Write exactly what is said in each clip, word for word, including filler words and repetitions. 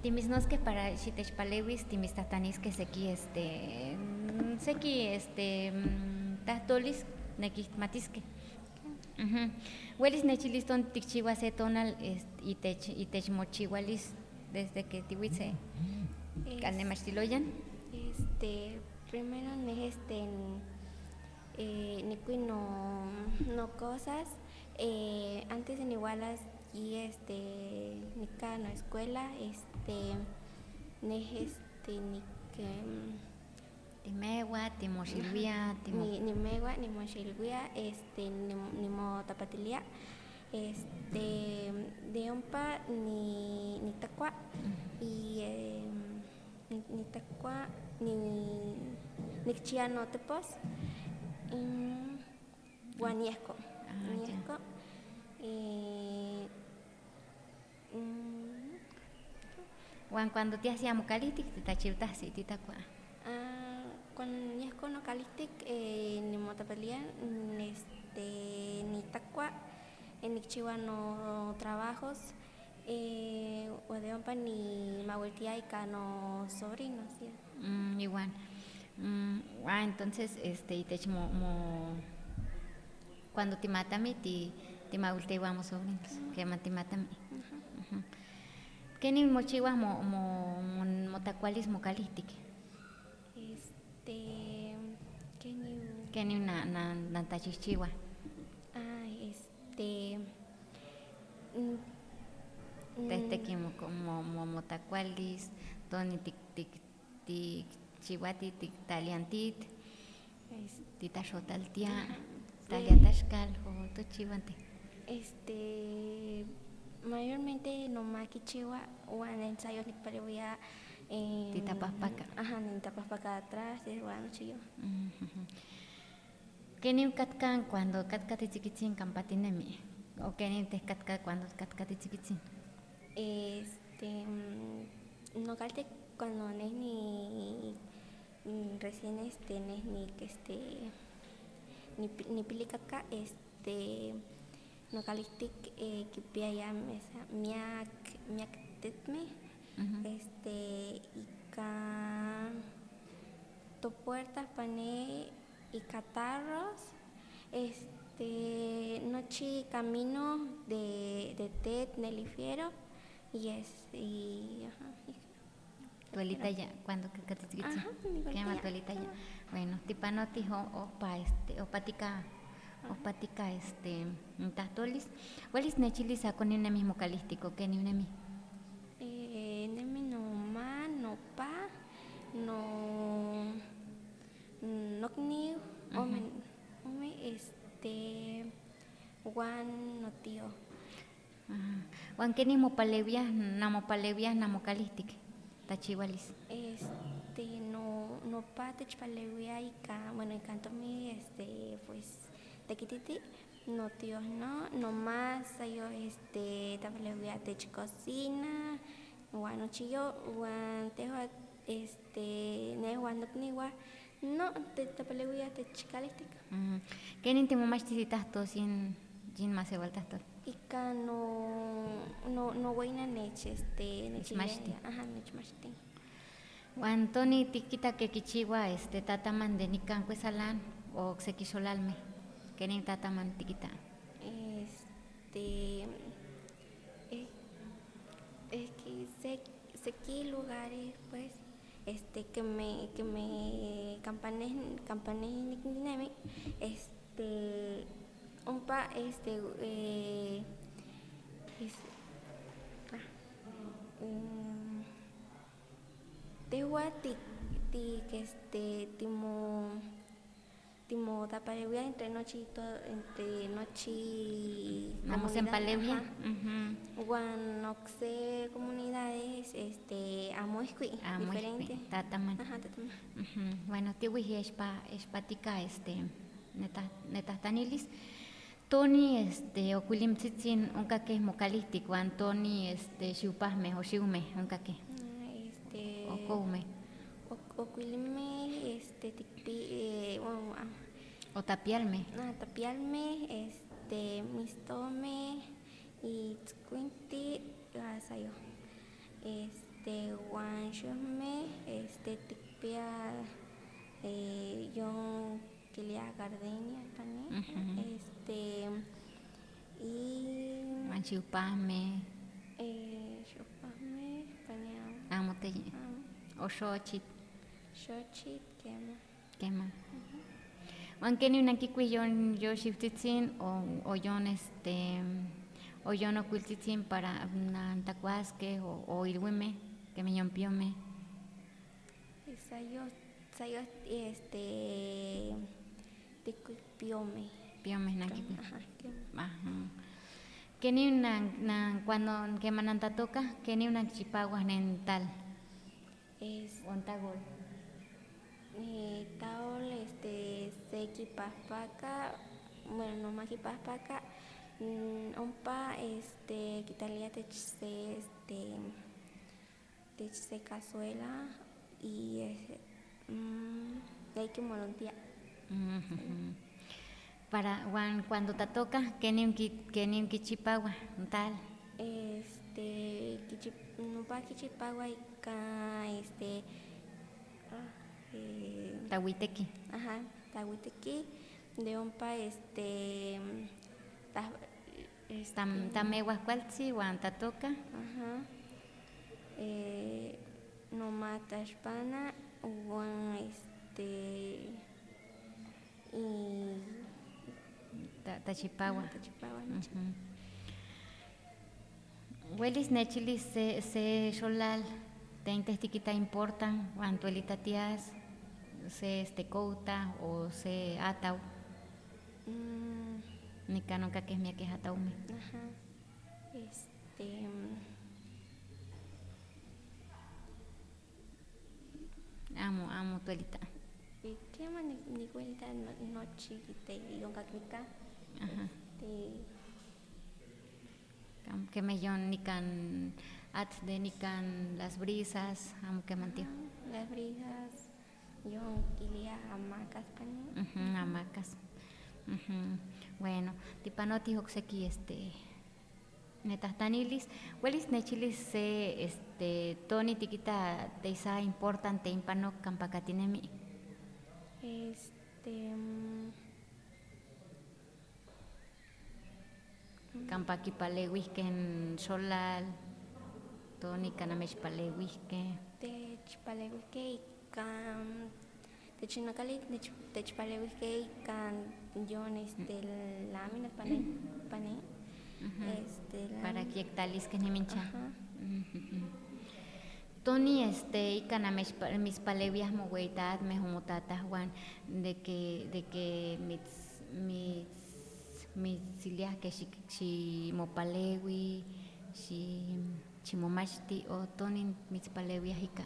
Timisnosque para xitechpalewis, timistatanisque seki este mm, seki este mm, tahtolis nekihmatisque. Ujú. Welis nechiliston tikchiua se tonal este, itech itechmochiualis desde que tihuitze kanemachtiloyan. Este, primero ne este eh, nikui no, no cosas eh, antes en igualas y este nika no escuela este ne este ni que Timewa, timoxilvia, timo ni ni megua ni mochilguia este ni, ni motapatilia este de ompa ni ni tacua y eh, ni, ni tacua ni ni chiano tepos y guaniesco Ah, ya. guaniesco y mm, Juan cuando te hacía mocalitic, te tachirtasi, titacua. ah, cuando niesco no calistic eh, ni motapalia ni este ni tacua en Nichiwa no trabajos eh, o de ompa ni mahueltia y cano sobrinos ¿sí? Mm, igual. Mm, ah, entonces, este, y te mo, mo, cuando te mata a mí, te, te maulte vamos sobrinos, que ma te mata a mí. ¿Qué ni mochiwas mo, mo, mo, motacualis mocalistic? este que ni ¿Qué ni na, na, na tachichiwa? ah este mm, Desde que mo, mo, mo, motacualis, toni tic, tic, tic, chihuati, tic, taliantit, tita xotaltia, taliatashkal, o tu chihuante. este mayormente no maquichiwa o en ensayos ni parewia en Tita paspaca. ajá ni tapaspaca atrás de bueno chillo ¿Qué ni catcan cuando catcati chiquitzin campatinemi? ¿O qué ni te catca cuando catcati chiquitzin? este mm, no calte cuando no es ni mm, recién este no es ni que este ni pi- ni pilicaca este no calistic eh, que pia ya mesa miak miak tetme este y ca tu puertas pané y catarros este noche camino de de tet nelifiero y es y ajá y- Tuelita ya, cuando catcati chiquitzin. Ajá, mi ¿Qué llama abuelita ya. tuelita ya? Bueno, tipanotis o opa, este, opatica, opatica, este, tatolis. ¿Cuáles nechilis a con un mismo calístico? ¿Qué ni un emi? eh, nemi no ma no pa no no ni ome ome este Juan no tío Juan, ¿qué ni mopalevias, namopalevias, namocalistic? Tachivalis. este no no pa te chpalewia y ca bueno y canto mi este pues tequititi no tío no no más yo este tapalewia te cocina bueno chillo guan te este ne guan no niwa no te tapalewia te chicalistic ¿Qué ni te mamachtitas to sin sin más igual tastor? y ca no no no guayna nech este Nechmachti. nechilla ajá nechmachti Juan Tony tiquita que kichiwa este tataman de nican cuesalan o xequisolalme. ¿Qué ni tataman tiquita? este es, es que sé sé qué lugares pues este que me que me campanes campanes nickname este un pa este eh, es, ah, um, tehua ti ti que este timo timo taparewia entre noche y todo entre noche y Vamos en comunidad, palevia. ajá. Guan oxe comunidades este amoisqui diferente Tataman. ajá tataman Ujú. Bueno, tiwi espa espatica este neta neta tanilis. Tony este okulim tzitzin unka que mocalístico, Antoni este xiupasme o xiume unka que Ah, este o coume o- ocuilme este tipi eh, bueno, ah, o tapialme. ah, tapialme este mistome y tzcuinti gasayo este este guanchume, este tikpia, eh, yo quilia gardenia también, Ujú. este y Manchiupame, eh, chupame, panea, amo te, um, o xochit, xochitl, quema. quema. Aunque ni una kikuyon yo shiftitzin o o yon este o yon ocultitzin para nantacuasque o o irwime que me yompiome. Sayo, sayo, este, tikpiome. Piome na kiku. Ajá, quema. Ajá. Que ni una na cuando que mananta toca que ni una chipaguas nental. Es Ontagol. eh, taol, este, seki paspaca, bueno, no más que paspaca, mm, ompa, este, quitaría techse, este, techse cazuela y ese, mmm, hay que molontia. Ujú. Para wan- cuando te toca que ni un ki- que ni un kichipagua tal. Este, kichip, no pa kichipagua y ka, este, ah, eh, Tahuitequi. ajá, tahuitequi, de ompa, este, ta, este, Tam tamehuascualtzi wan tatoca. ajá, eh, no mata hispana, guan, este, y Ta- Tachipagua. tachipagua, Ujú. Huelis nechilis se se xolal teintes tiquita importan wan tuelita tías se este couta o se atau mm, ni canoca que es mia que ataume. ajá, este, Amo amo tuelita. ¿y qué más ni, ni cuenta no, noche te yon kaknika? Ajá. Este, Am que me yon ni can at de ni can las brisas amo que mantio. las brisas, yon quería hamacas paño. Ujú, hamacas. Ujú. Bueno, tipanoti oxequi este netastanilis, huelis nechilis se este toni tiquita teisa importante impano campacatinemi. Este, mm, Campaqui palewihken xolal, toni canamech palewihke. techpalewihke y can, techinacali, techpalewihke y can, yon, este, láminas pané, pané, este, Para láminas. que ectalis que ni mincha. Ajá. Toni este y canamech pa- mis palevias mogueitat me humutatas Juan de que de que mis mis mis silias que si si mopalewi si chimomachti o toni mis palevias ica.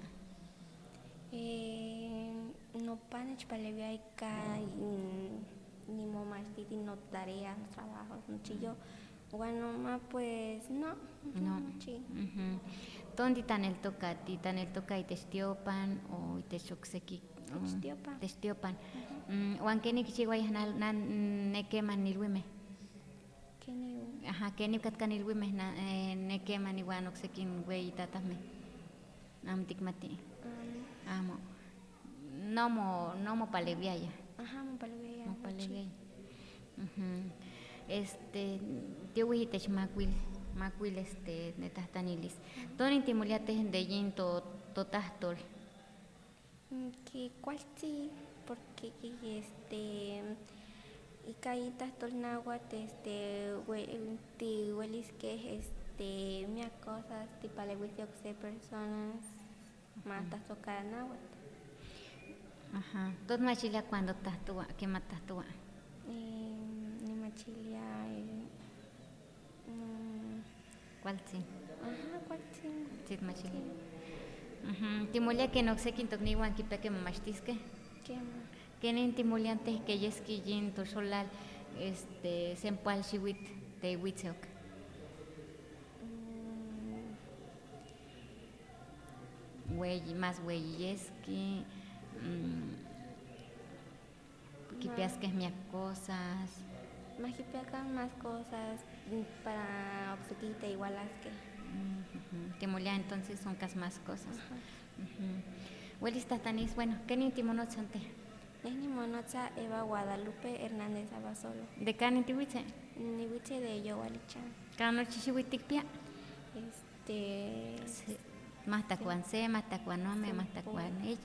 Eh, no pan chpalevia y ca y ni momastiti no tareas, no trabajos, no chillo. Bueno, ma pues no. No. Sí. Ujú. Tondi tan el toca, ti tan el toca y testiopan o techoxequi. Techtiopan. Testiopan. Juan que ni kichihuayas na ne queman nilwime. Que ni Ajá, que ni katkan nilwime na ne queman igual oxequin güey tatasme. Am tikmati. um, Amo. No mo no mo paleviaya. ajá, mo palevia. Mo paleviaya. Ujú. Este, tío huitech macuil, macuil este, netastanilis. Toni timuliates de yin to totastol. Que cuál sí, porque que este y caitas tornaguat este hue- ti huelis que este mia cosas ti palewis de personas matas tocar náhuatl. Ajá. Tot machilia cuando tastua, que matastua. Eh, ni machilia, eh, mm, ¿Cuál sí? ajá, ¿cuál sí? Sí, machilia. Ujú. Timulia que no sé quinto ni wan kipa que mamachtisque. ¿Qué más? Que ni timuliantes que yeski yin to solal este sempual shiwit de witseok. Mm, Güey, más güey yeski. Kipias que es mi cosas. más que pecan más cosas mm, para obsequita igual las que. Ujú. Uh-huh. Timulia entonces son cas más cosas. Uh-huh. Huelis tatanis, bueno, ¿qué ni timonotzante? Es ni monotza Eva Guadalupe Hernández Abasolo. ¿De qué ni tihuitze? Ni huitze de Yowalichan. ¿Cano chichihuiticpia? Este... Sí. Más tacuan se, más tacuan nome, más tacuan ella.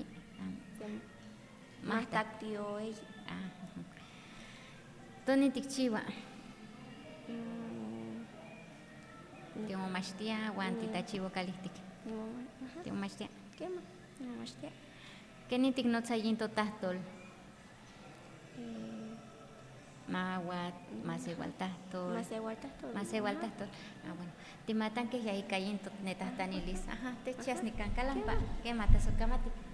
Más tactio ella. Ah. Toni tikchiwa. Timo machtia, guantita chivo calistic. Timo machtia. ¿Qué más? Timo machtia. ¿Qué ni tignotza yinto tastol? Maguat, más igual tastol. Más igual tastol. Más igual tastol. Ah, bueno. Te matan que ya hay cayendo netas tan ilis. Ajá, te echas ni cancalampa. ¿Qué matas o camati?